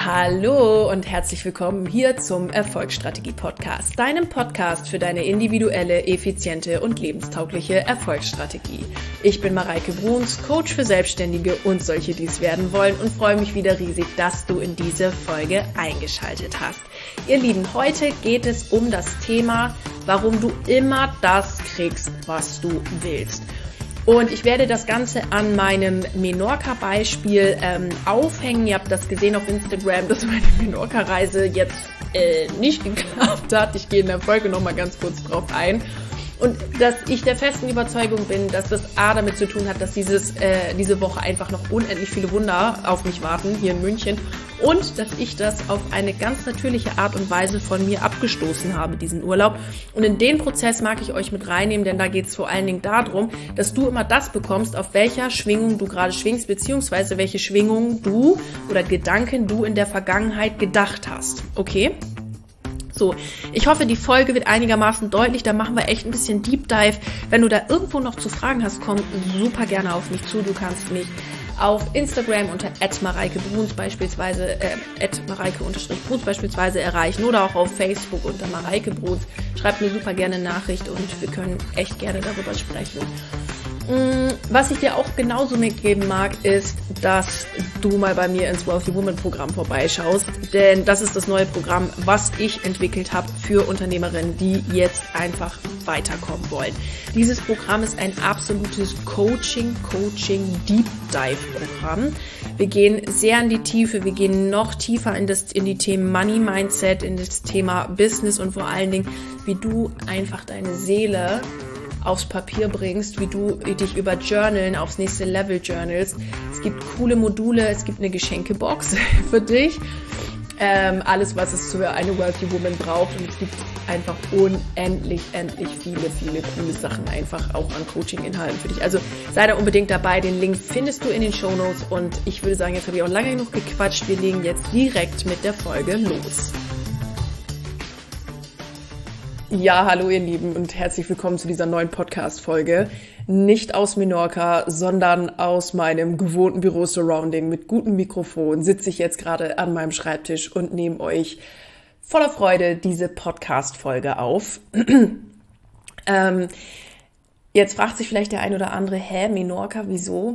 Hallo und herzlich willkommen hier zum Erfolgsstrategie-Podcast, deinem Podcast für deine individuelle, effiziente und lebenstaugliche Erfolgsstrategie. Ich bin Mareike Bruns, Coach für Selbstständige und solche, die es werden wollen, und freue mich wieder riesig, dass du in diese Folge eingeschaltet hast. Ihr Lieben, heute geht es um das Thema, warum du immer das kriegst, was du willst. Und ich werde das Ganze an meinem Menorca-Beispiel aufhängen. Ihr habt das gesehen auf Instagram, dass meine Menorca-Reise jetzt nicht geklappt hat. Ich gehe in der Folge nochmal ganz kurz drauf ein. Und dass ich der festen Überzeugung bin, dass das A damit zu tun hat, dass diese Woche einfach noch unendlich viele Wunder auf mich warten, hier in München. Und dass ich das auf eine ganz natürliche Art und Weise von mir abgestoßen habe, diesen Urlaub. Und in den Prozess mag ich euch mit reinnehmen, denn da geht es vor allen Dingen darum, dass du immer das bekommst, auf welcher Schwingung du gerade schwingst, beziehungsweise welche Schwingung du oder Gedanken du in der Vergangenheit gedacht hast. Okay? So, ich hoffe, die Folge wird einigermaßen deutlich, da machen wir echt ein bisschen Deep Dive. Wenn du da irgendwo noch zu Fragen hast, komm super gerne auf mich zu. Du kannst mich auf Instagram unter @mareikebruns beispielsweise, @mareike_bruns beispielsweise erreichen oder auch auf Facebook unter Mareike Bruns. Schreib mir super gerne eine Nachricht und wir können echt gerne darüber sprechen. Was ich dir auch genauso mitgeben mag, ist, dass du mal bei mir ins Wealthy Woman Programm vorbeischaust, denn das ist das neue Programm, was ich entwickelt habe für Unternehmerinnen, die jetzt einfach weiterkommen wollen. Dieses Programm ist ein absolutes Coaching Deep Dive Programm. Wir gehen sehr in die Tiefe, wir gehen noch tiefer in die Themen Money Mindset, in das Thema Business und vor allen Dingen, wie du einfach deine Seele aufs Papier bringst, wie du dich über Journalen aufs nächste Level journalst. Es gibt coole Module, es gibt eine Geschenkebox für dich. Alles, was es für eine Wealthy Woman braucht. Und es gibt einfach unendlich viele coole Sachen einfach auch an Coaching-Inhalten für dich. Also sei da unbedingt dabei. Den Link findest du in den Shownotes. Und ich würde sagen, jetzt habe ich auch lange genug gequatscht. Wir legen jetzt direkt mit der Folge los. Ja, hallo ihr Lieben und herzlich willkommen zu dieser neuen Podcast-Folge. Nicht aus Menorca, sondern aus meinem gewohnten Büro-Surrounding mit gutem Mikrofon sitze ich jetzt gerade an meinem Schreibtisch und nehme euch voller Freude diese Podcast-Folge auf. Jetzt fragt sich vielleicht der ein oder andere, Menorca, wieso?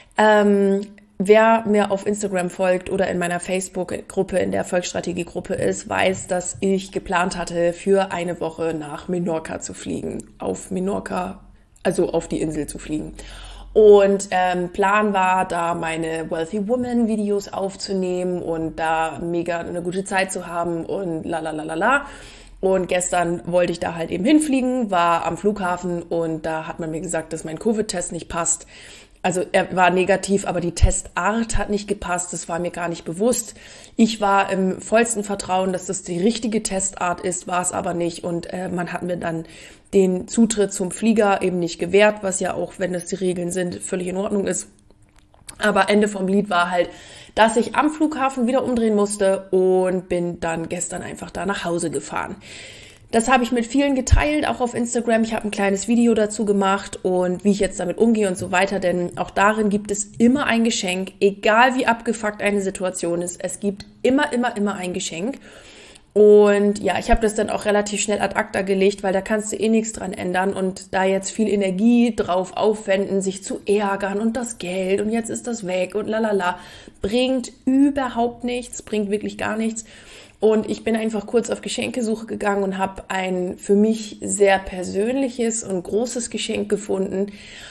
Wer mir auf Instagram folgt oder in meiner Facebook-Gruppe, in der Erfolgsstrategie-Gruppe ist, weiß, dass ich geplant hatte, für eine Woche nach Menorca zu fliegen. Auf Menorca, also auf die Insel zu fliegen. Und Plan war, da meine Wealthy Woman Videos aufzunehmen und da mega eine gute Zeit zu haben und lalalala. Und gestern wollte ich da halt eben hinfliegen, war am Flughafen und da hat man mir gesagt, dass mein Covid-Test nicht passt. Also er war negativ, aber die Testart hat nicht gepasst, das war mir gar nicht bewusst. Ich war im vollsten Vertrauen, dass das die richtige Testart ist, war es aber nicht. Und man hat mir dann den Zutritt zum Flieger eben nicht gewährt, was ja auch, wenn das die Regeln sind, völlig in Ordnung ist. Aber Ende vom Lied war halt, dass ich am Flughafen wieder umdrehen musste und bin dann gestern einfach da nach Hause gefahren. Das habe ich mit vielen geteilt, auch auf Instagram. Ich habe ein kleines Video dazu gemacht und wie ich jetzt damit umgehe und so weiter. Denn auch darin gibt es immer ein Geschenk, egal wie abgefuckt eine Situation ist. Es gibt immer ein Geschenk. Und ja, ich habe das dann auch relativ schnell ad acta gelegt, weil da kannst du eh nichts dran ändern. Und da jetzt viel Energie drauf aufwenden, sich zu ärgern und das Geld und jetzt ist das weg und lalala, bringt überhaupt nichts, bringt wirklich gar nichts. Und ich bin einfach kurz auf Geschenkesuche gegangen und habe ein für mich sehr persönliches und großes Geschenk gefunden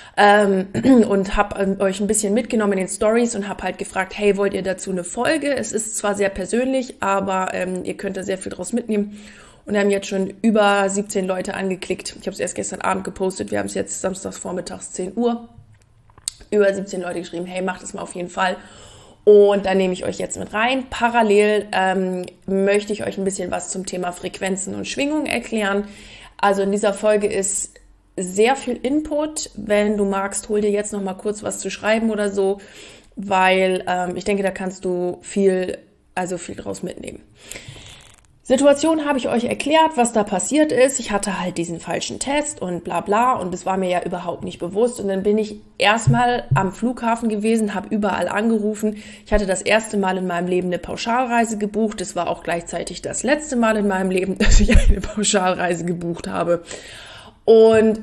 und habe euch ein bisschen mitgenommen in den Stories und habe halt gefragt, hey, wollt ihr dazu eine Folge? Es ist zwar sehr persönlich, aber ihr könnt da sehr viel draus mitnehmen. Und haben jetzt schon über 17 Leute angeklickt. Ich habe es erst gestern Abend gepostet. Wir haben es jetzt samstags vormittags 10 Uhr. Über 17 Leute geschrieben, hey, macht das mal auf jeden Fall. Und da nehme ich euch jetzt mit rein. Parallel möchte ich euch ein bisschen was zum Thema Frequenzen und Schwingungen erklären. Also in dieser Folge ist sehr viel Input. Wenn du magst, hol dir jetzt noch mal kurz was zu schreiben oder so, weil ich denke, da kannst du viel draus mitnehmen. Situation habe ich euch erklärt, was da passiert ist. Ich hatte halt diesen falschen Test und bla bla und das war mir ja überhaupt nicht bewusst. Und dann bin ich erstmal am Flughafen gewesen, habe überall angerufen. Ich hatte das erste Mal in meinem Leben eine Pauschalreise gebucht. Das war auch gleichzeitig das letzte Mal in meinem Leben, dass ich eine Pauschalreise gebucht habe. Und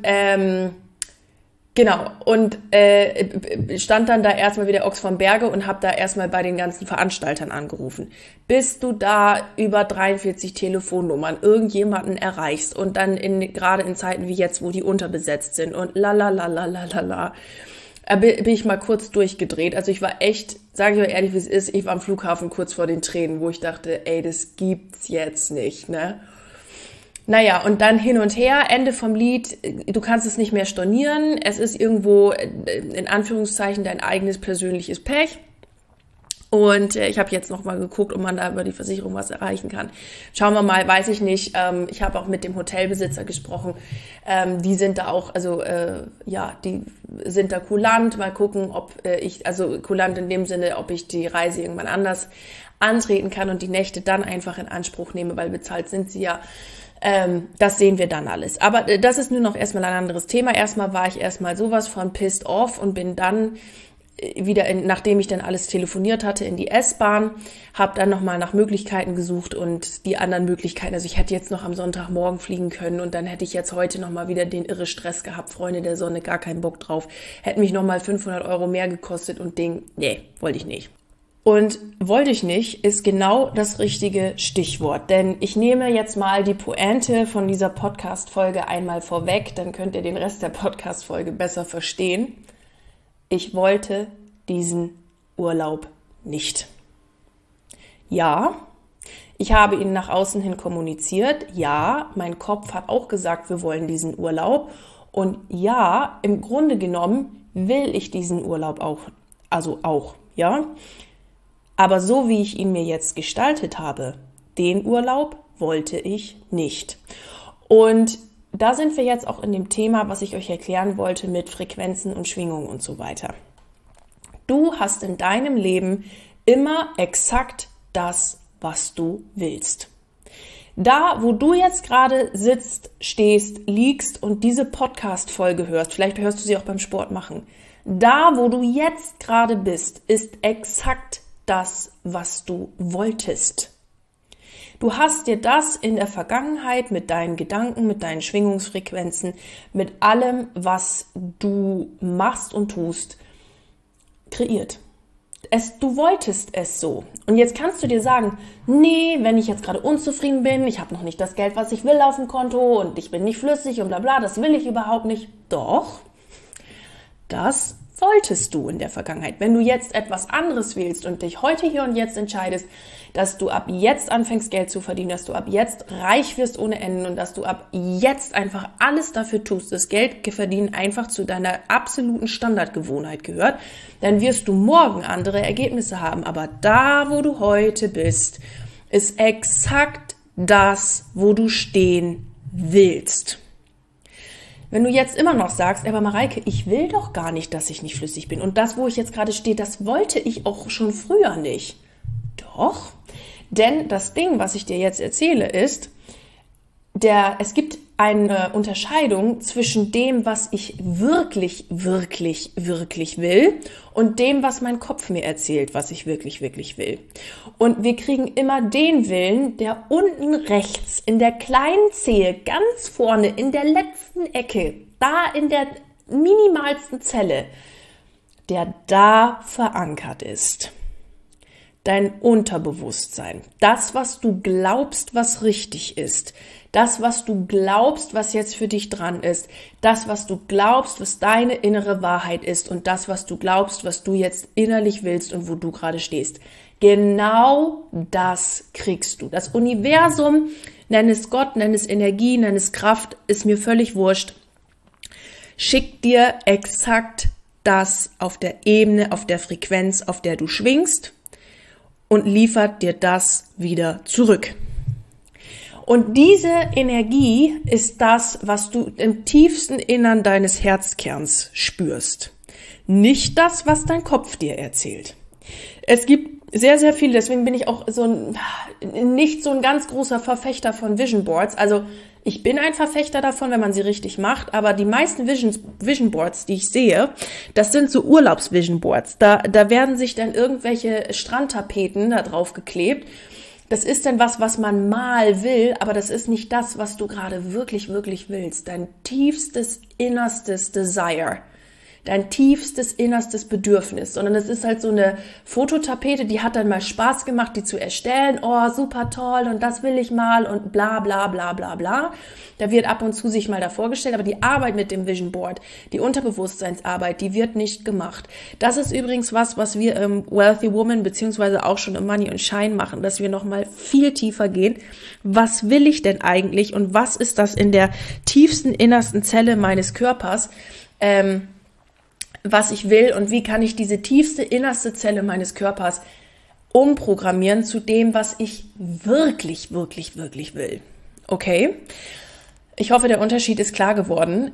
genau, und stand dann da erstmal wie der Ochs vom Berge und habe da erstmal bei den ganzen Veranstaltern angerufen. Bis du da über 43 Telefonnummern irgendjemanden erreichst und dann gerade in Zeiten wie jetzt, wo die unterbesetzt sind und bin ich mal kurz durchgedreht. Also ich war echt, sage ich euch ehrlich, wie es ist, ich war am Flughafen kurz vor den Tränen, wo ich dachte, ey, das gibt's jetzt nicht, ne? Naja, und dann hin und her, Ende vom Lied, du kannst es nicht mehr stornieren, es ist irgendwo in Anführungszeichen dein eigenes persönliches Pech. Und ich habe jetzt nochmal geguckt, ob man da über die Versicherung was erreichen kann. Schauen wir mal, weiß ich nicht. Ich habe auch mit dem Hotelbesitzer gesprochen. Die sind da auch, die sind da kulant. Mal gucken, ob kulant in dem Sinne, ob ich die Reise irgendwann anders antreten kann und die Nächte dann einfach in Anspruch nehme, weil bezahlt sind sie ja. Das sehen wir dann alles. Aber das ist nur noch erstmal ein anderes Thema. Erstmal war ich erstmal sowas von pissed off und bin dann wieder, nachdem ich dann alles telefoniert hatte, in die S-Bahn, habe dann nochmal nach Möglichkeiten gesucht und die anderen Möglichkeiten, also ich hätte jetzt noch am Sonntagmorgen fliegen können und dann hätte ich jetzt heute nochmal wieder den irre Stress gehabt, Freunde der Sonne, gar keinen Bock drauf, hätte mich nochmal 500 € mehr gekostet und wollte ich nicht. Und wollte ich nicht, ist genau das richtige Stichwort, denn ich nehme jetzt mal die Pointe von dieser Podcast-Folge einmal vorweg, dann könnt ihr den Rest der Podcast-Folge besser verstehen. Ich wollte diesen Urlaub nicht. Ja, ich habe ihn nach außen hin kommuniziert. Ja, mein Kopf hat auch gesagt, wir wollen diesen Urlaub. Und ja, im Grunde genommen will ich diesen Urlaub auch, ja. Aber so wie ich ihn mir jetzt gestaltet habe, den Urlaub wollte ich nicht. Und da sind wir jetzt auch in dem Thema, was ich euch erklären wollte mit Frequenzen und Schwingungen und so weiter. Du hast in deinem Leben immer exakt das, was du willst. Da, wo du jetzt gerade sitzt, stehst, liegst und diese Podcast-Folge hörst, vielleicht hörst du sie auch beim Sport machen, da, wo du jetzt gerade bist, ist exakt das, was du wolltest. Du hast dir das in der Vergangenheit mit deinen Gedanken, mit deinen Schwingungsfrequenzen, mit allem, was du machst und tust, kreiert. Du wolltest es so. Und jetzt kannst du dir sagen, nee, wenn ich jetzt gerade unzufrieden bin, ich habe noch nicht das Geld, was ich will auf dem Konto und ich bin nicht flüssig und bla bla, das will ich überhaupt nicht. Doch, das wolltest du in der Vergangenheit. Wenn du jetzt etwas anderes wählst und dich heute, hier und jetzt entscheidest, dass du ab jetzt anfängst, Geld zu verdienen, dass du ab jetzt reich wirst ohne Ende und dass du ab jetzt einfach alles dafür tust, dass Geld verdienen einfach zu deiner absoluten Standardgewohnheit gehört, dann wirst du morgen andere Ergebnisse haben. Aber da, wo du heute bist, ist exakt das, wo du stehen willst. Wenn du jetzt immer noch sagst, aber Mareike, ich will doch gar nicht, dass ich nicht flüssig bin. Und das, wo ich jetzt gerade stehe, das wollte ich auch schon früher nicht. Doch, denn das Ding, was ich dir jetzt erzähle, ist, es gibt eine Unterscheidung zwischen dem, was ich wirklich, wirklich, wirklich will und dem, was mein Kopf mir erzählt, was ich wirklich, wirklich will. Und wir kriegen immer den Willen, der unten rechts in der kleinen Zehe, ganz vorne in der letzten Ecke, da in der minimalsten Zelle, der da verankert ist. Dein Unterbewusstsein, das, was du glaubst, was richtig ist, das, was du glaubst, was jetzt für dich dran ist, das, was du glaubst, was deine innere Wahrheit ist und das, was du glaubst, was du jetzt innerlich willst und wo du gerade stehst. Genau das kriegst du. Das Universum, nenn es Gott, nenn es Energie, nenn es Kraft, ist mir völlig wurscht, schickt dir exakt das auf der Ebene, auf der Frequenz, auf der du schwingst, und liefert dir das wieder zurück. Und diese Energie ist das, was du im tiefsten Innern deines Herzkerns spürst. Nicht das, was dein Kopf dir erzählt. Es gibt sehr, sehr viele. Deswegen bin ich auch nicht so ein ganz großer Verfechter von Vision Boards. Also ich bin ein Verfechter davon, wenn man sie richtig macht, aber die meisten Vision Boards, die ich sehe, das sind so Urlaubs-Vision Boards. Da werden sich dann irgendwelche Strandtapeten da drauf geklebt. Das ist dann was man mal will, aber das ist nicht das, was du gerade wirklich, wirklich willst. Dein tiefstes, innerstes Desire. Dein tiefstes, innerstes Bedürfnis, sondern es ist halt so eine Fototapete, die hat dann mal Spaß gemacht, die zu erstellen. Oh, super toll und das will ich mal und bla bla bla bla bla. Da wird ab und zu sich mal davor gestellt, aber die Arbeit mit dem Vision Board, die Unterbewusstseinsarbeit, die wird nicht gemacht. Das ist übrigens was wir im Wealthy Woman beziehungsweise auch schon im Money und Shine machen, dass wir nochmal viel tiefer gehen. Was will ich denn eigentlich und was ist das in der tiefsten, innersten Zelle meines Körpers, was ich will und wie kann ich diese tiefste, innerste Zelle meines Körpers umprogrammieren zu dem, was ich wirklich, wirklich, wirklich will. Okay? Ich hoffe, der Unterschied ist klar geworden.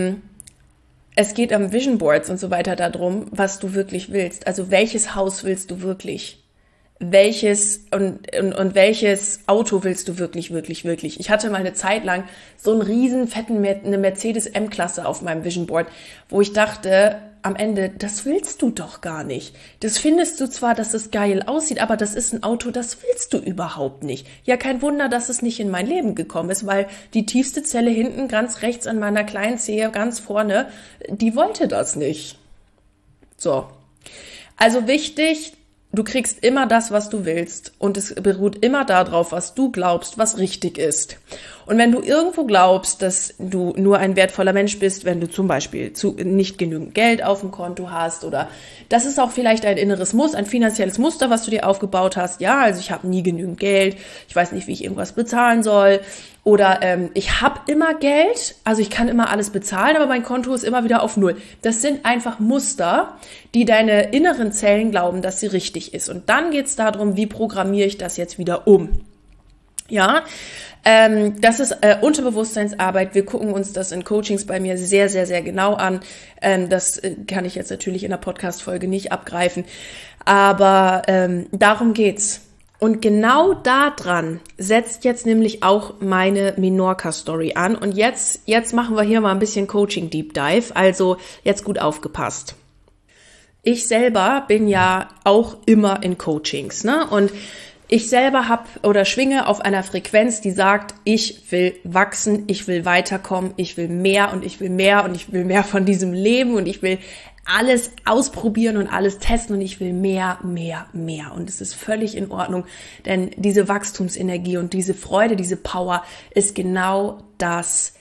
Es geht am Vision Boards und so weiter darum, was du wirklich willst. Also welches Haus willst du wirklich? Welches welches Auto willst du wirklich, wirklich, wirklich? Ich hatte mal eine Zeit lang so einen riesen fetten eine Mercedes M-Klasse auf meinem Vision Board, wo ich dachte, am Ende, das willst du doch gar nicht. Das findest du zwar, dass es geil aussieht, aber das ist ein Auto, das willst du überhaupt nicht. Ja, kein Wunder, dass es nicht in mein Leben gekommen ist, weil die tiefste Zelle hinten, ganz rechts an meiner kleinen Zehe, ganz vorne, die wollte das nicht. So. Also wichtig, du kriegst immer das, was du willst und es beruht immer darauf, was du glaubst, was richtig ist. Und wenn du irgendwo glaubst, dass du nur ein wertvoller Mensch bist, wenn du zum Beispiel nicht genügend Geld auf dem Konto hast oder das ist auch vielleicht ein inneres Muster, ein finanzielles Muster, was du dir aufgebaut hast. Ja, also ich habe nie genügend Geld, ich weiß nicht, wie ich irgendwas bezahlen soll oder ich habe immer Geld, also ich kann immer alles bezahlen, aber mein Konto ist immer wieder auf Null. Das sind einfach Muster, die deine inneren Zellen glauben, dass sie richtig ist. Und dann geht's darum, wie programmiere ich das jetzt wieder um? Ja, das ist Unterbewusstseinsarbeit. Wir gucken uns das in Coachings bei mir sehr, sehr, sehr genau an. Das kann ich jetzt natürlich in der Podcast-Folge nicht abgreifen. Aber darum geht's. Und genau daran setzt jetzt nämlich auch meine Minorca-Story an. Und jetzt machen wir hier mal ein bisschen Coaching-Deep Dive. Also jetzt gut aufgepasst. Ich selber bin ja auch immer in Coachings, ne? Und ich selber schwinge auf einer Frequenz, die sagt, ich will wachsen, ich will weiterkommen, ich will mehr und ich will mehr und ich will mehr von diesem Leben und ich will alles ausprobieren und alles testen und ich will mehr, mehr, mehr. Und es ist völlig in Ordnung, denn diese Wachstumsenergie und diese Freude, diese Power ist genau das,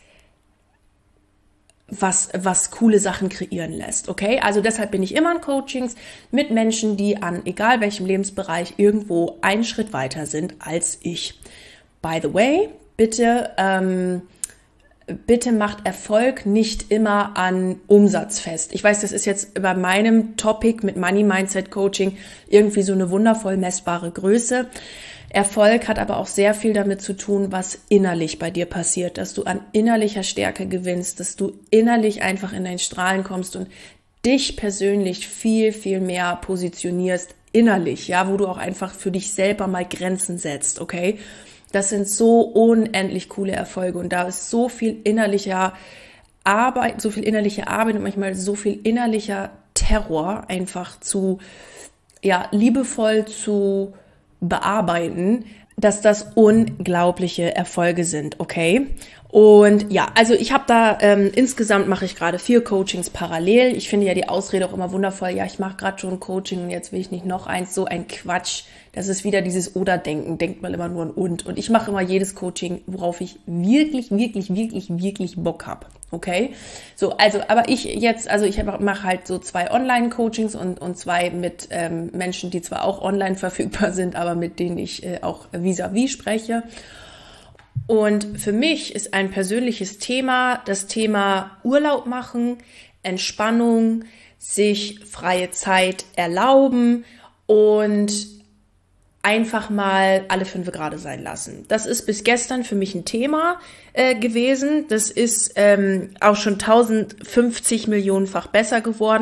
was coole Sachen kreieren lässt, okay? Also deshalb bin ich immer in Coachings mit Menschen, die an egal welchem Lebensbereich irgendwo einen Schritt weiter sind als ich. By the way, bitte macht Erfolg nicht immer an Umsatz fest. Ich weiß, das ist jetzt bei meinem Topic mit Money Mindset Coaching irgendwie so eine wundervoll messbare Größe. Erfolg hat aber auch sehr viel damit zu tun, was innerlich bei dir passiert, dass du an innerlicher Stärke gewinnst, dass du innerlich einfach in dein Strahlen kommst und dich persönlich viel, viel mehr positionierst innerlich, ja, wo du auch einfach für dich selber mal Grenzen setzt, okay? Das sind so unendlich coole Erfolge und da ist so viel innerliche Arbeit und manchmal so viel innerlicher Terror einfach liebevoll zu bearbeiten, dass das unglaubliche Erfolge sind, okay? Und ja, also ich habe da, insgesamt mache ich gerade 4 Coachings parallel. Ich finde ja die Ausrede auch immer wundervoll, ja, ich mache gerade schon ein Coaching und jetzt will ich nicht noch eins, so ein Quatsch. Das ist wieder dieses Oder-Denken, denkt man immer nur ein Und ich mache immer jedes Coaching, worauf ich wirklich, wirklich, wirklich, wirklich Bock habe, okay? So, also, aber ich mache halt so 2 Online-Coachings und 2 mit Menschen, die zwar auch online verfügbar sind, aber mit denen ich auch vis-à-vis spreche. Und für mich ist ein persönliches Thema das Thema Urlaub machen, Entspannung, sich freie Zeit erlauben und einfach mal alle 5 Grade sein lassen. Das ist bis gestern für mich ein Thema gewesen. Das ist auch schon 1050 Millionenfach besser geworden.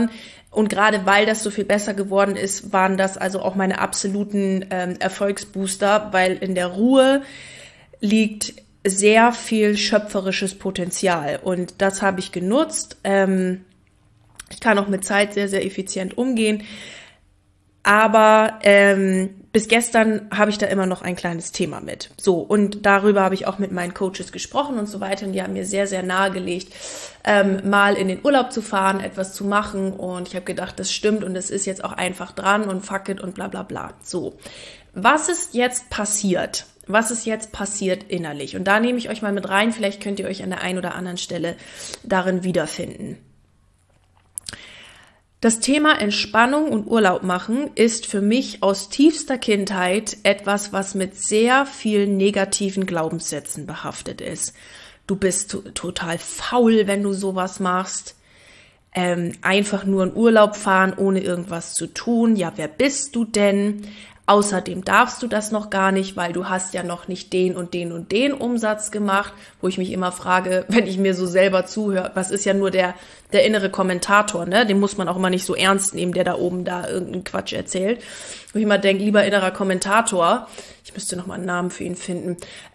Und gerade weil das so viel besser geworden ist, waren das also auch meine absoluten Erfolgsbooster, weil in der Ruhe liegt sehr viel schöpferisches Potenzial. Und das habe ich genutzt. Ich kann auch mit Zeit sehr, sehr effizient umgehen. Aber bis gestern habe ich da immer noch ein kleines Thema mit. So, und darüber habe ich auch mit meinen Coaches gesprochen und so weiter. Und die haben mir sehr, sehr nahegelegt, mal in den Urlaub zu fahren, etwas zu machen. Und ich habe gedacht, das stimmt und es ist jetzt auch einfach dran und fuck it und bla bla bla. So, was ist jetzt passiert? Was ist jetzt passiert innerlich? Und da nehme ich euch mal mit rein. Vielleicht könnt ihr euch an der einen oder anderen Stelle darin wiederfinden. Das Thema Entspannung und Urlaub machen ist für mich aus tiefster Kindheit etwas, was mit sehr vielen negativen Glaubenssätzen behaftet ist. Du bist total faul, wenn du sowas machst. Einfach nur in Urlaub fahren, ohne irgendwas zu tun. Ja, wer bist du denn? Außerdem darfst du das noch gar nicht, weil du hast ja noch nicht den und den und den Umsatz gemacht, wo ich mich immer frage, wenn ich mir so selber zuhöre, was ist ja nur der innere Kommentator, ne? Den muss man auch immer nicht so ernst nehmen, der da oben da irgendeinen Quatsch erzählt. Wo ich immer denke, lieber innerer Kommentator, ich müsste noch mal einen Namen für ihn finden,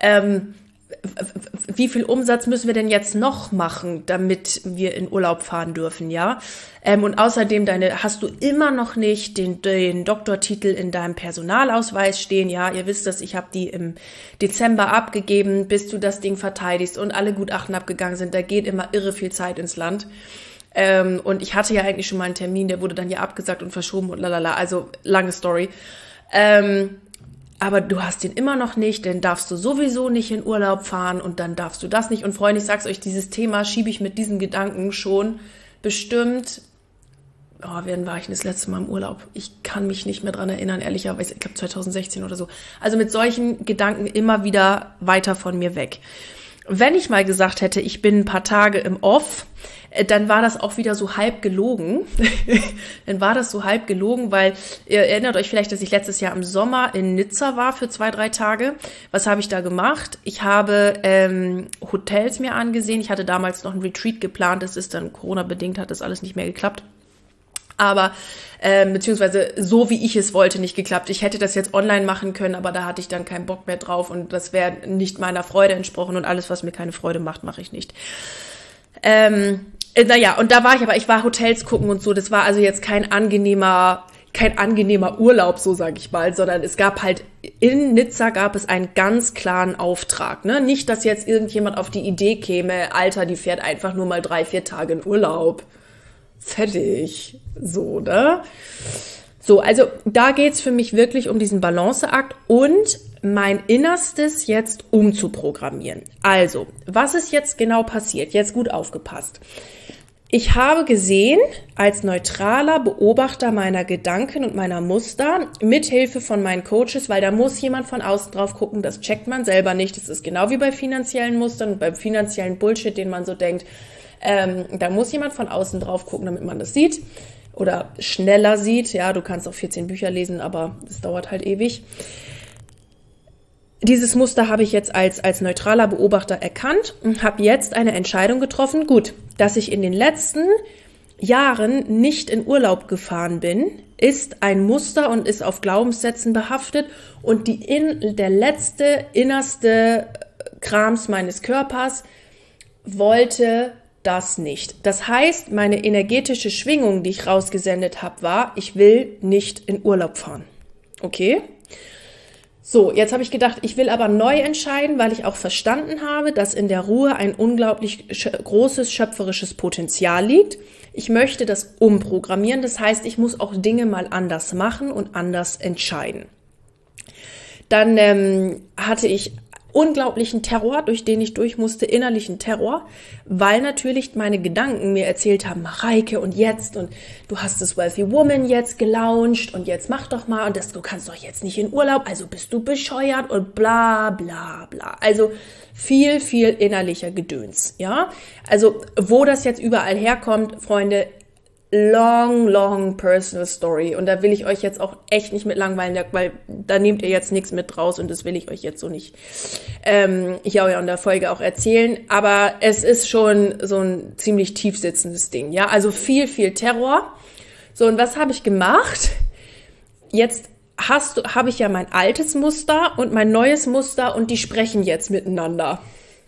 wie viel Umsatz müssen wir denn jetzt noch machen, damit wir in Urlaub fahren dürfen, ja? Und außerdem hast du immer noch nicht den Doktortitel in deinem Personalausweis stehen, ja? Ihr wisst das, ich habe die im Dezember abgegeben, bis du das Ding verteidigst und alle Gutachten abgegangen sind. Da geht immer irre viel Zeit ins Land. Und ich hatte ja eigentlich schon mal einen Termin, der wurde dann ja abgesagt und verschoben und lalala, also lange Story. Aber du hast den immer noch nicht, dann darfst du sowieso nicht in Urlaub fahren und dann darfst du das nicht. Und Freunde, ich sag's euch, dieses Thema schiebe ich mit diesen Gedanken schon bestimmt, wann war ich denn das letzte Mal im Urlaub? Ich kann mich nicht mehr dran erinnern, ehrlicherweise, ich glaube 2016 oder so. Also mit solchen Gedanken immer wieder weiter von mir weg. Wenn ich mal gesagt hätte, ich bin ein paar Tage im Off, dann war das auch wieder so halb gelogen. Weil ihr erinnert euch vielleicht, dass ich letztes Jahr im Sommer in Nizza war für 2-3 Tage. Was habe ich da gemacht? Ich habe Hotels mir angesehen. Ich hatte damals noch ein Retreat geplant. Das ist dann Corona-bedingt, hat das alles nicht mehr geklappt. Aber beziehungsweise so, wie ich es wollte, nicht geklappt. Ich hätte das jetzt online machen können, aber da hatte ich dann keinen Bock mehr drauf und das wäre nicht meiner Freude entsprochen und alles, was mir keine Freude macht, mache ich nicht. Und da war ich war Hotels gucken und so, das war also jetzt kein angenehmer Urlaub, so sage ich mal, sondern es gab halt, in Nizza gab es einen ganz klaren Auftrag, ne? Nicht, dass jetzt irgendjemand auf die Idee käme, Alter, die fährt einfach nur mal 3-4 Tage in Urlaub. Fertig. So, ne? So, also da geht's für mich wirklich um diesen Balanceakt und mein Innerstes jetzt umzuprogrammieren. Also, was ist jetzt genau passiert? Jetzt gut aufgepasst. Ich habe gesehen, als neutraler Beobachter meiner Gedanken und meiner Muster, mithilfe von meinen Coaches, weil da muss jemand von außen drauf gucken, das checkt man selber nicht. Das ist genau wie bei finanziellen Mustern und beim finanziellen Bullshit, den man so denkt. Da muss jemand von außen drauf gucken, damit man das sieht oder schneller sieht. Ja, du kannst auch 14 Bücher lesen, aber das dauert halt ewig. Dieses Muster habe ich jetzt als neutraler Beobachter erkannt und habe jetzt eine Entscheidung getroffen. Gut, dass ich in den letzten Jahren nicht in Urlaub gefahren bin, ist ein Muster und ist auf Glaubenssätzen behaftet und der letzte, innerste Krams meines Körpers wollte das nicht. Das heißt, meine energetische Schwingung, die ich rausgesendet habe, war, ich will nicht in Urlaub fahren. Okay? So, jetzt habe ich gedacht, ich will aber neu entscheiden, weil ich auch verstanden habe, dass in der Ruhe ein unglaublich großes schöpferisches Potenzial liegt. Ich möchte das umprogrammieren, das heißt, ich muss auch Dinge mal anders machen und anders entscheiden. Dann hatte ich unglaublichen Terror, durch den ich durch musste, innerlichen Terror, weil natürlich meine Gedanken mir erzählt haben, Mareike und du hast das Wealthy Woman jetzt gelauncht und jetzt mach doch mal und du kannst doch jetzt nicht in Urlaub, also bist du bescheuert und bla bla bla. Also viel, viel innerlicher Gedöns, ja. Also wo das jetzt überall herkommt, Freunde, long personal story. Und da will ich euch jetzt auch echt nicht mit langweilen, weil da nehmt ihr jetzt nichts mit raus und das will ich euch jetzt so nicht hier in der Folge auch erzählen. Aber es ist schon so ein ziemlich tief sitzendes Ding, ja. Also viel, viel Terror So, und was habe ich gemacht? Jetzt habe ich ja mein altes Muster und mein neues Muster und die sprechen jetzt miteinander.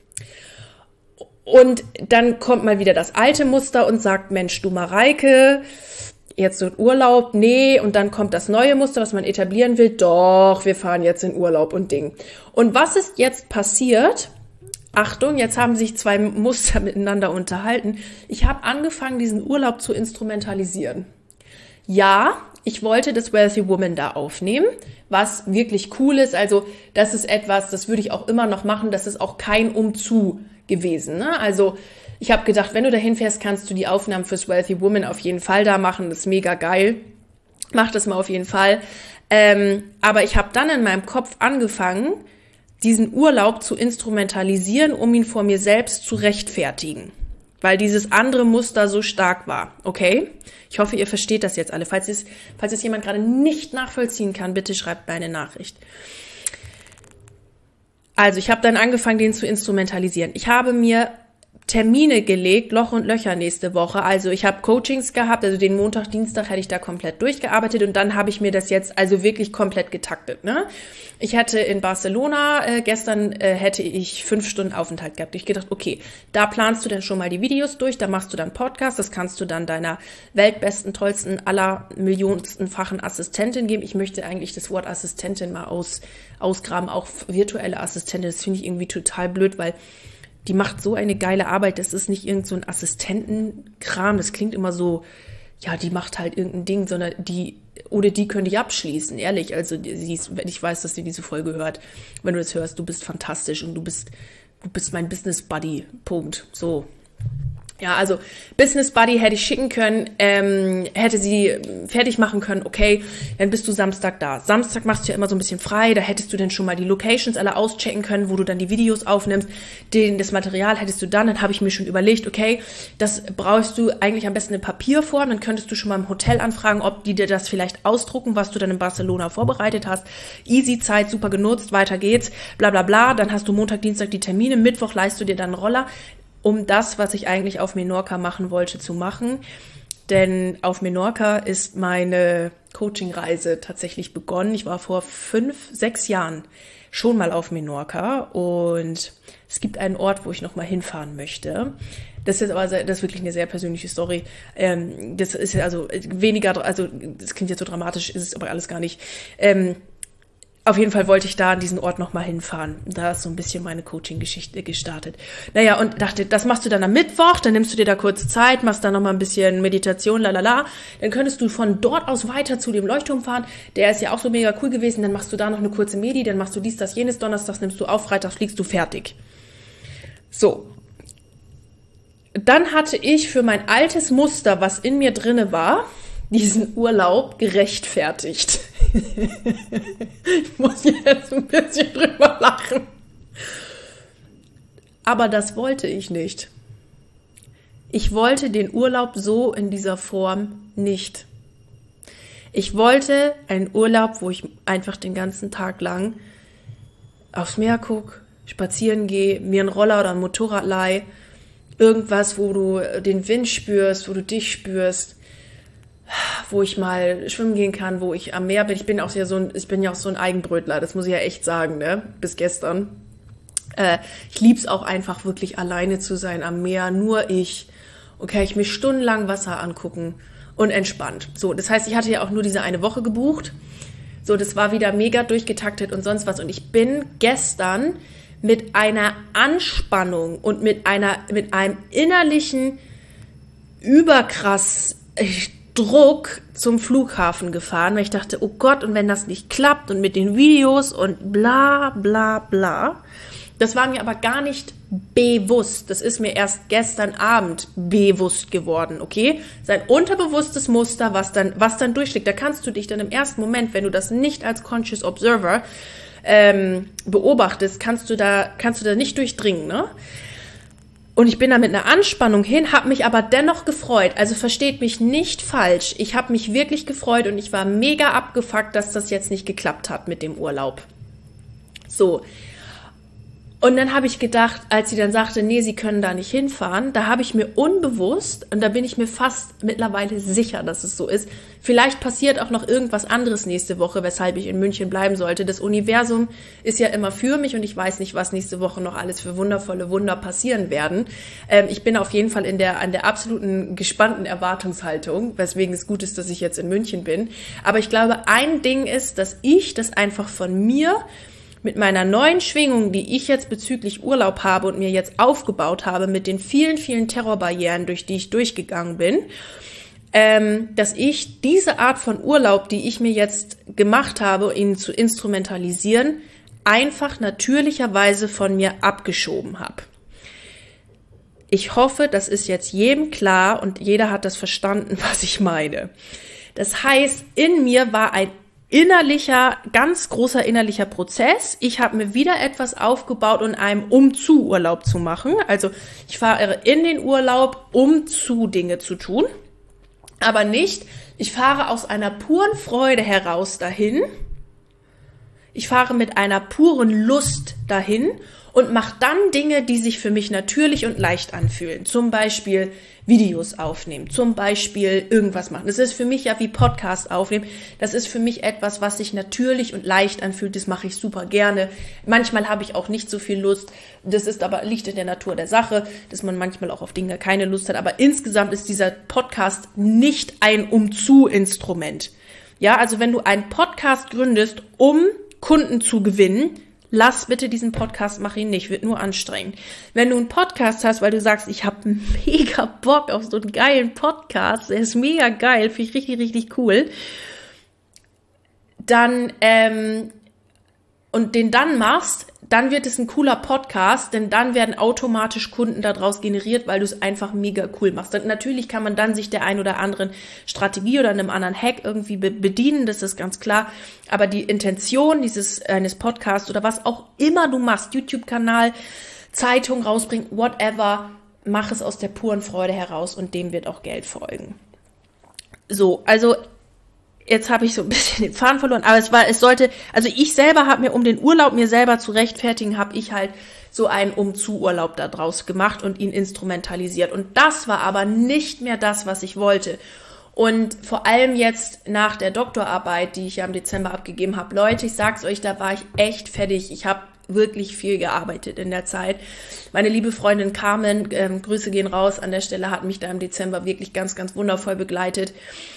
Und dann kommt mal wieder das alte Muster und sagt, Mensch, du Mareike, jetzt so ein Urlaub, nee. Und dann kommt das neue Muster, was man etablieren will, doch, wir fahren jetzt in Urlaub und Ding. Und was ist jetzt passiert? Achtung, jetzt haben sich zwei Muster miteinander unterhalten. Ich habe angefangen, diesen Urlaub zu instrumentalisieren. Ja, ich wollte das Wealthy Woman da aufnehmen, was wirklich cool ist. Also das ist etwas, das würde ich auch immer noch machen. Das ist auch kein Umzu gewesen. Ne? Also ich habe gedacht, wenn du dahin fährst, kannst du die Aufnahmen fürs Wealthy Woman auf jeden Fall da machen. Das ist mega geil. Mach das mal auf jeden Fall. Aber ich habe dann in meinem Kopf angefangen, diesen Urlaub zu instrumentalisieren, um ihn vor mir selbst zu rechtfertigen. Weil dieses andere Muster so stark war. Okay? Ich hoffe, ihr versteht das jetzt alle. Falls es jemand gerade nicht nachvollziehen kann, bitte schreibt mir eine Nachricht. Also, ich habe dann angefangen, den zu instrumentalisieren. Ich habe mir Termine gelegt, Loch und Löcher nächste Woche. Also ich habe Coachings gehabt, also den Montag, Dienstag hätte ich da komplett durchgearbeitet und dann habe ich mir das jetzt also wirklich komplett getaktet. Ne? Ich hatte in Barcelona, gestern hätte ich 5 Stunden Aufenthalt gehabt. Ich gedacht, okay, da planst du dann schon mal die Videos durch, da machst du dann Podcast, das kannst du dann deiner weltbesten, tollsten, allermillionstenfachen Assistentin geben. Ich möchte eigentlich das Wort Assistentin mal ausgraben, auch virtuelle Assistentin, das finde ich irgendwie total blöd, weil die macht so eine geile Arbeit, das ist nicht irgend so ein Assistentenkram, das klingt immer so, ja, die macht halt irgendein Ding, sondern ohne die könnte ich abschließen, ehrlich, also ich weiß, dass sie diese Folge hört, wenn du das hörst, du bist fantastisch und du bist mein Business Buddy, Punkt, so. Ja, also Business Buddy hätte ich schicken können, hätte sie fertig machen können, okay, dann bist du Samstag da. Samstag machst du ja immer so ein bisschen frei, da hättest du dann schon mal die Locations alle auschecken können, wo du dann die Videos aufnimmst. Das Material hättest du dann habe ich mir schon überlegt, okay, das brauchst du eigentlich am besten in Papierform, dann könntest du schon mal im Hotel anfragen, ob die dir das vielleicht ausdrucken, was du dann in Barcelona vorbereitet hast. Easy Zeit, super genutzt, weiter geht's, bla bla bla, dann hast du Montag, Dienstag die Termine, Mittwoch leihst du dir dann einen Roller, um das, was ich eigentlich auf Menorca machen wollte, zu machen. Denn auf Menorca ist meine Coaching-Reise tatsächlich begonnen. Ich war vor 5-6 Jahren schon mal auf Menorca und es gibt einen Ort, wo ich noch mal hinfahren möchte. Das ist wirklich eine sehr persönliche Story. Das ist also weniger, also das klingt jetzt so dramatisch, ist es aber alles gar nicht. Auf jeden Fall wollte ich da an diesen Ort nochmal hinfahren. Da ist so ein bisschen meine Coaching-Geschichte gestartet. Naja, und dachte, das machst du dann am Mittwoch, dann nimmst du dir da kurz Zeit, machst da nochmal ein bisschen Meditation, lalala. Dann könntest du von dort aus weiter zu dem Leuchtturm fahren. Der ist ja auch so mega cool gewesen. Dann machst du da noch eine kurze Medi, dann machst du dies, das, jenes. Donnerstags nimmst du auf, Freitags fliegst du, fertig. So. Dann hatte ich für mein altes Muster, was in mir drinne war, diesen Urlaub gerechtfertigt. Ich muss jetzt ein bisschen drüber lachen. Aber das wollte ich nicht. Ich wollte den Urlaub so in dieser Form nicht. Ich wollte einen Urlaub, wo ich einfach den ganzen Tag lang aufs Meer gucke, spazieren gehe, mir einen Roller oder ein Motorrad leihe, irgendwas, wo du den Wind spürst, wo du dich spürst, wo ich mal schwimmen gehen kann, wo ich am Meer bin. Ich bin ja auch so ein Eigenbrötler, das muss ich ja echt sagen, ne? Bis gestern. Ich lieb's auch einfach wirklich alleine zu sein am Meer, nur ich. Und kann ich mir stundenlang Wasser angucken und entspannt. So, das heißt, ich hatte ja auch nur diese eine Woche gebucht. So, das war wieder mega durchgetaktet und sonst was. Und ich bin gestern mit einer Anspannung und mit einem innerlichen überkrass Druck zum Flughafen gefahren, weil ich dachte, oh Gott, und wenn das nicht klappt und mit den Videos und bla bla bla. Das war mir aber gar nicht bewusst. Das ist mir erst gestern Abend bewusst geworden, okay? Sein unterbewusstes Muster, was dann durchschlägt. Da kannst du dich dann im ersten Moment, wenn du das nicht als Conscious Observer beobachtest, kannst du da nicht durchdringen, ne? Und ich bin da mit einer Anspannung hin, habe mich aber dennoch gefreut. Also versteht mich nicht falsch. Ich habe mich wirklich gefreut und ich war mega abgefuckt, dass das jetzt nicht geklappt hat mit dem Urlaub. So. Und dann habe ich gedacht, als sie dann sagte, nee, sie können da nicht hinfahren, da habe ich mir unbewusst, und da bin ich mir fast mittlerweile sicher, dass es so ist, vielleicht passiert auch noch irgendwas anderes nächste Woche, weshalb ich in München bleiben sollte. Das Universum ist ja immer für mich und ich weiß nicht, was nächste Woche noch alles für wundervolle Wunder passieren werden. Ich bin auf jeden Fall an der absoluten gespannten Erwartungshaltung, weswegen es gut ist, dass ich jetzt in München bin. Aber ich glaube, ein Ding ist, dass ich das einfach von mir mit meiner neuen Schwingung, die ich jetzt bezüglich Urlaub habe und mir jetzt aufgebaut habe, mit den vielen, vielen Terrorbarrieren, durch die ich durchgegangen bin, dass ich diese Art von Urlaub, die ich mir jetzt gemacht habe, ihn zu instrumentalisieren, einfach natürlicherweise von mir abgeschoben habe. Ich hoffe, das ist jetzt jedem klar und jeder hat das verstanden, was ich meine. Das heißt, in mir war ein ganz großer innerlicher Prozess. Ich habe mir wieder etwas aufgebaut, um einen Umzu-Urlaub zu machen. Also ich fahre in den Urlaub, um Dinge zu tun. Aber nicht, ich fahre aus einer puren Freude heraus dahin. Ich fahre mit einer puren Lust dahin und mache dann Dinge, die sich für mich natürlich und leicht anfühlen. Zum Beispiel Videos aufnehmen, zum Beispiel irgendwas machen. Das ist für mich ja wie Podcast aufnehmen. Das ist für mich etwas, was sich natürlich und leicht anfühlt. Das mache ich super gerne. Manchmal habe ich auch nicht so viel Lust. Das liegt in der Natur der Sache, dass man manchmal auch auf Dinge keine Lust hat. Aber insgesamt ist dieser Podcast nicht ein Umzu-Instrument. Ja, also wenn du einen Podcast gründest, um Kunden zu gewinnen, lass bitte diesen Podcast, mach ihn nicht, wird nur anstrengend. Wenn du einen Podcast hast, weil du sagst, ich habe mega Bock auf so einen geilen Podcast, der ist mega geil, finde ich richtig, richtig cool, dann und den dann machst, dann wird es ein cooler Podcast, denn dann werden automatisch Kunden daraus generiert, weil du es einfach mega cool machst. Und natürlich kann man dann sich der ein oder anderen Strategie oder einem anderen Hack irgendwie bedienen, das ist ganz klar. Aber die Intention eines Podcasts oder was auch immer du machst, YouTube-Kanal, Zeitung rausbringen, whatever, mach es aus der puren Freude heraus und dem wird auch Geld folgen. So, also jetzt habe ich so ein bisschen den Faden verloren, aber ich selber habe mir, um den Urlaub mir selber zu rechtfertigen, habe ich halt so einen Umzu-Urlaub da draus gemacht und ihn instrumentalisiert. Und das war aber nicht mehr das, was ich wollte. Und vor allem jetzt nach der Doktorarbeit, die ich ja im Dezember abgegeben habe, Leute, ich sag's euch, da war ich echt fertig. Ich habe wirklich viel gearbeitet in der Zeit. Meine liebe Freundin Carmen, Grüße gehen raus an der Stelle, hat mich da im Dezember wirklich ganz, ganz wundervoll begleitet.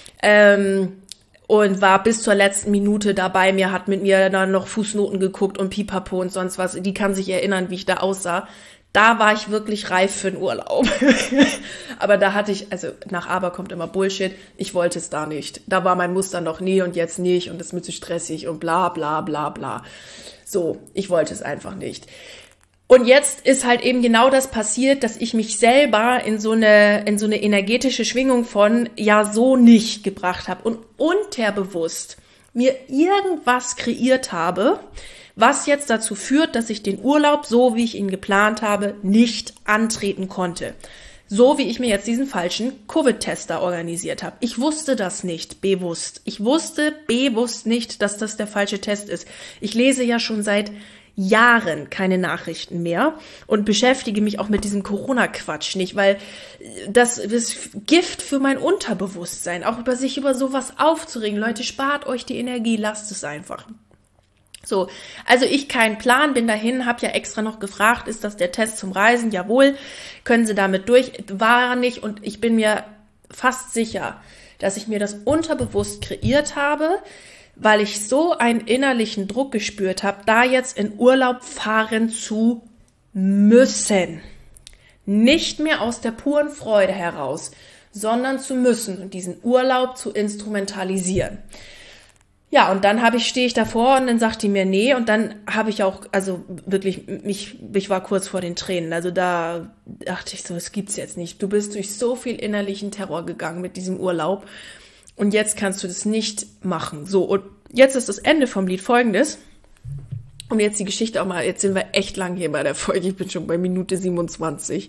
Und war bis zur letzten Minute dabei. Hat mit mir dann noch Fußnoten geguckt und Pipapo und sonst was. Die kann sich erinnern, wie ich da aussah. Da war ich wirklich reif für einen Urlaub. Aber da hatte ich, also nach Aber kommt immer Bullshit. Ich wollte es da nicht. Da war mein Muster noch nie und jetzt nicht und es ist mir zu stressig und bla bla bla bla. So, ich wollte es einfach nicht. Und jetzt ist halt eben genau das passiert, dass ich mich selber in so eine energetische Schwingung von ja so nicht gebracht habe und unterbewusst mir irgendwas kreiert habe, was jetzt dazu führt, dass ich den Urlaub, so wie ich ihn geplant habe, nicht antreten konnte. So wie ich mir jetzt diesen falschen Covid-Tester organisiert habe. Ich wusste das nicht bewusst. Ich wusste bewusst nicht, dass das der falsche Test ist. Ich lese ja schon seit Jahren keine Nachrichten mehr und beschäftige mich auch mit diesem Corona-Quatsch nicht, weil das ist Gift für mein Unterbewusstsein, auch sich über sowas aufzuregen. Leute, spart euch die Energie, lasst es einfach. So, also ich keinen Plan, bin dahin, habe ja extra noch gefragt, ist das der Test zum Reisen? Jawohl, können Sie damit durch? War nicht und ich bin mir fast sicher, dass ich mir das unterbewusst kreiert habe, weil ich so einen innerlichen Druck gespürt habe, da jetzt in Urlaub fahren zu müssen. Nicht mehr aus der puren Freude heraus, sondern zu müssen und diesen Urlaub zu instrumentalisieren. Ja, und dann stehe ich davor und dann sagt die mir nee und dann habe ich auch, also wirklich, ich war kurz vor den Tränen. Also da dachte ich so, es gibt's jetzt nicht. Du bist durch so viel innerlichen Terror gegangen mit diesem Urlaub. Und jetzt kannst du das nicht machen. So, und jetzt ist das Ende vom Lied folgendes. Und jetzt die Geschichte auch mal, jetzt sind wir echt lang hier bei der Folge. Ich bin schon bei Minute 27.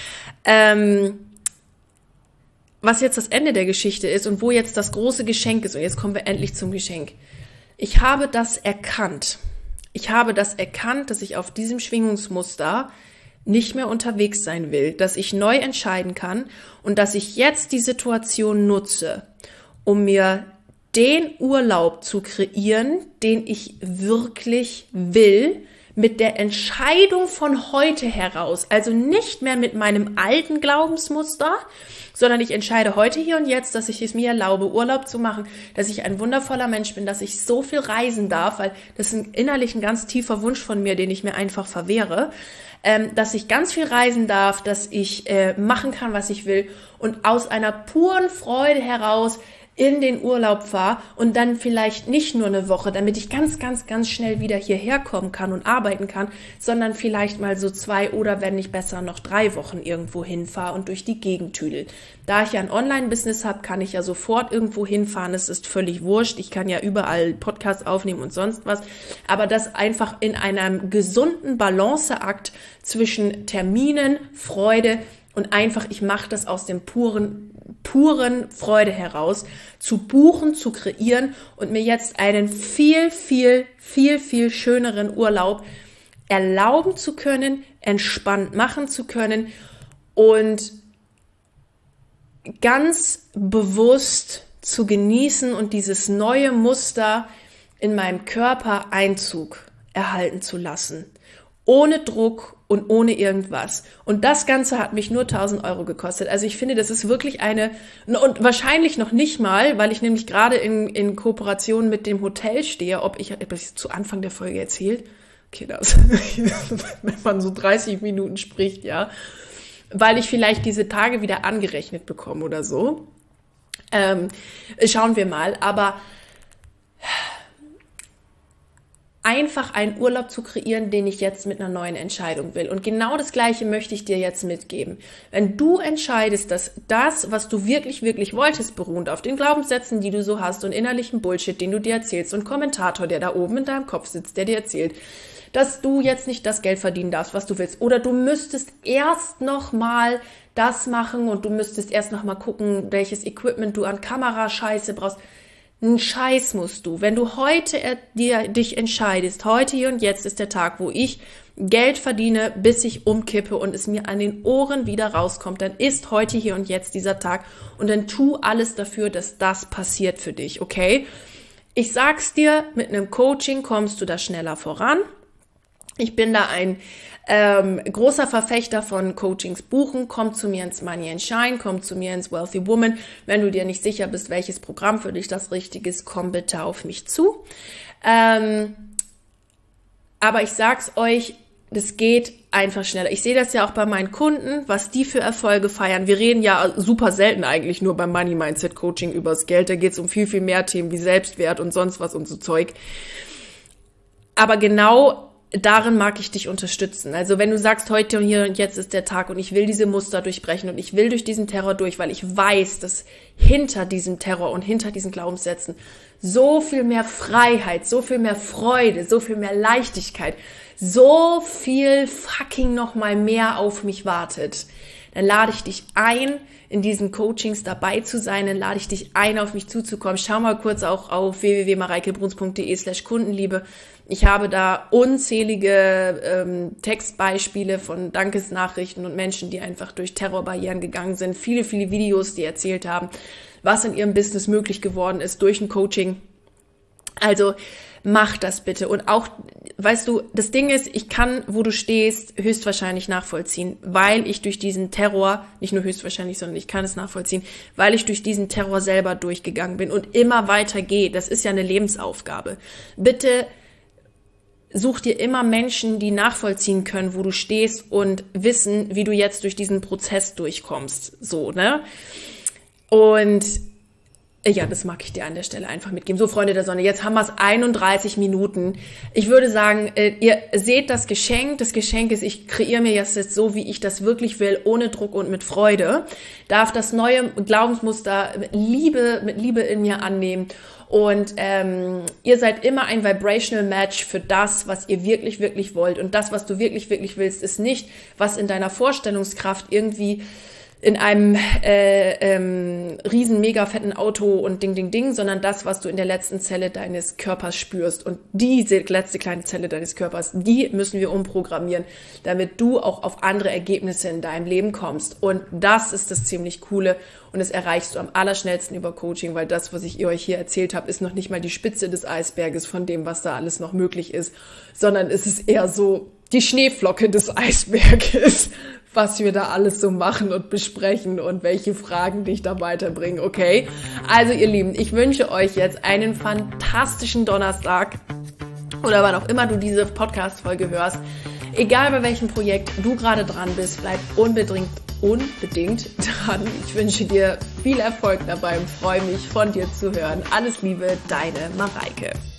Was jetzt das Ende der Geschichte ist und wo jetzt das große Geschenk ist. Und jetzt kommen wir endlich zum Geschenk. Ich habe das erkannt. ich habe das erkannt, dass ich auf diesem Schwingungsmuster nicht mehr unterwegs sein will, dass ich neu entscheiden kann und dass ich jetzt die Situation nutze, um mir den Urlaub zu kreieren, den ich wirklich will, mit der Entscheidung von heute heraus, also nicht mehr mit meinem alten Glaubensmuster, sondern ich entscheide heute hier und jetzt, dass ich es mir erlaube, Urlaub zu machen, dass ich ein wundervoller Mensch bin, dass ich so viel reisen darf, weil das ist innerlich ein ganz tiefer Wunsch von mir, den ich mir einfach verwehre, dass ich ganz viel reisen darf, dass ich machen kann, was ich will und aus einer puren Freude heraus in den Urlaub fahre und dann vielleicht nicht nur eine Woche, damit ich ganz, ganz, ganz schnell wieder hierher kommen kann und arbeiten kann, sondern vielleicht mal so 2 oder wenn nicht besser noch 3 Wochen irgendwo hinfahre und durch die Gegend tüdel. Da ich ja ein Online-Business habe, kann ich ja sofort irgendwo hinfahren. Es ist völlig wurscht. Ich kann ja überall Podcasts aufnehmen und sonst was. Aber das einfach in einem gesunden Balanceakt zwischen Terminen, Freude und einfach, ich mache das aus dem puren Freude heraus, zu buchen, zu kreieren und mir jetzt einen viel, viel, viel, viel schöneren Urlaub erlauben zu können, entspannt machen zu können und ganz bewusst zu genießen und dieses neue Muster in meinem Körper Einzug erhalten zu lassen. Ohne Druck und ohne irgendwas. Und das Ganze hat mich nur 1.000 Euro gekostet. Also ich finde, das ist wirklich und wahrscheinlich noch nicht mal, weil ich nämlich gerade in Kooperation mit dem Hotel stehe, ob ich zu Anfang der Folge erzählt? Okay, wenn man so 30 Minuten spricht, ja. Weil ich vielleicht diese Tage wieder angerechnet bekomme oder so. Schauen wir mal. Aber einfach einen Urlaub zu kreieren, den ich jetzt mit einer neuen Entscheidung will. Und genau das Gleiche möchte ich dir jetzt mitgeben. Wenn du entscheidest, dass das, was du wirklich, wirklich wolltest, beruhend auf den Glaubenssätzen, die du so hast und innerlichen Bullshit, den du dir erzählst und Kommentator, der da oben in deinem Kopf sitzt, der dir erzählt, dass du jetzt nicht das Geld verdienen darfst, was du willst. Oder du müsstest erst noch mal das machen und du müsstest erst noch mal gucken, welches Equipment du an Kamerascheiße brauchst. Ein Scheiß musst du. Wenn du heute dich entscheidest, heute hier und jetzt ist der Tag, wo ich Geld verdiene, bis ich umkippe und es mir an den Ohren wieder rauskommt, dann ist heute hier und jetzt dieser Tag und dann tu alles dafür, dass das passiert für dich, okay? Ich sag's dir, mit einem Coaching kommst du da schneller voran. Ich bin da ein großer Verfechter von Coachings buchen, komm zu mir ins Money and Shine, komm zu mir ins Wealthy Woman. Wenn du dir nicht sicher bist, welches Programm für dich das Richtige ist, komm bitte auf mich zu. Aber ich sag's euch, das geht einfach schneller. Ich sehe das ja auch bei meinen Kunden, was die für Erfolge feiern. Wir reden ja super selten eigentlich nur beim Money Mindset Coaching über das Geld. Da geht's um viel, viel mehr Themen wie Selbstwert und sonst was und so Zeug. Aber genau darin mag ich dich unterstützen. Also wenn du sagst, heute und hier und jetzt ist der Tag und ich will diese Muster durchbrechen und ich will durch diesen Terror durch, weil ich weiß, dass hinter diesem Terror und hinter diesen Glaubenssätzen so viel mehr Freiheit, so viel mehr Freude, so viel mehr Leichtigkeit, so viel fucking noch mal mehr auf mich wartet, dann lade ich dich ein, in diesen Coachings dabei zu sein, dann lade ich dich ein, auf mich zuzukommen. Schau mal kurz auch auf www.mareikebruns.de/Kundenliebe. Ich habe da unzählige Textbeispiele von Dankesnachrichten und Menschen, die einfach durch Terrorbarrieren gegangen sind. Viele, viele Videos, die erzählt haben, was in ihrem Business möglich geworden ist durch ein Coaching. Also mach das bitte. Und auch, weißt du, das Ding ist, ich kann, wo du stehst, höchstwahrscheinlich nachvollziehen, weil ich durch diesen Terror, nicht nur höchstwahrscheinlich, sondern ich kann es nachvollziehen, weil ich durch diesen Terror selber durchgegangen bin und immer weiter gehe. Das ist ja eine Lebensaufgabe. Bitte such dir immer Menschen, die nachvollziehen können, wo du stehst und wissen, wie du jetzt durch diesen Prozess durchkommst. So, ne? Und ja, das mag ich dir an der Stelle einfach mitgeben. So, Freunde der Sonne, jetzt haben wir es 31 Minuten. Ich würde sagen, ihr seht das Geschenk. Das Geschenk ist, ich kreiere mir jetzt so, wie ich das wirklich will, ohne Druck und mit Freude. Darf das neue Glaubensmuster mit Liebe in mir annehmen. Und ihr seid immer ein Vibrational Match für das, was ihr wirklich, wirklich wollt. Und das, was du wirklich, wirklich willst, ist nicht, was in deiner Vorstellungskraft irgendwie in einem riesen, mega fetten Auto und Ding, sondern das, was du in der letzten Zelle deines Körpers spürst. Und diese letzte kleine Zelle deines Körpers, die müssen wir umprogrammieren, damit du auch auf andere Ergebnisse in deinem Leben kommst. Und das ist das ziemlich Coole. Und das erreichst du am allerschnellsten über Coaching, weil das, was ich euch hier erzählt habe, ist noch nicht mal die Spitze des Eisberges von dem, was da alles noch möglich ist, sondern es ist eher so die Schneeflocke des Eisberges, was wir da alles so machen und besprechen und welche Fragen dich da weiterbringen, okay? Also ihr Lieben, ich wünsche euch jetzt einen fantastischen Donnerstag oder wann auch immer du diese Podcast-Folge hörst. Egal bei welchem Projekt du gerade dran bist, bleib unbedingt dran. Ich wünsche dir viel Erfolg dabei und freue mich, von dir zu hören. Alles Liebe, deine Mareike.